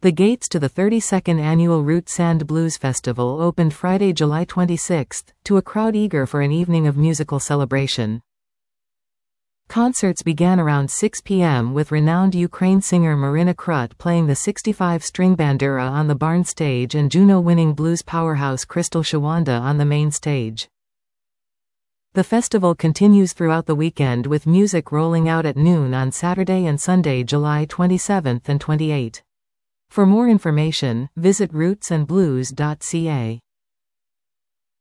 The gates to the 32nd Annual Roots and Blues Festival opened Friday, July 26, to a crowd eager for an evening of musical celebration. Concerts began around 6 p.m. with renowned Ukraine singer Marina Krut playing the 65-string bandura on the barn stage and Juno-winning blues powerhouse Crystal Shawanda on the main stage. The festival continues throughout the weekend with music rolling out at noon on Saturday and Sunday, July 27 and 28. For more information, visit rootsandblues.ca.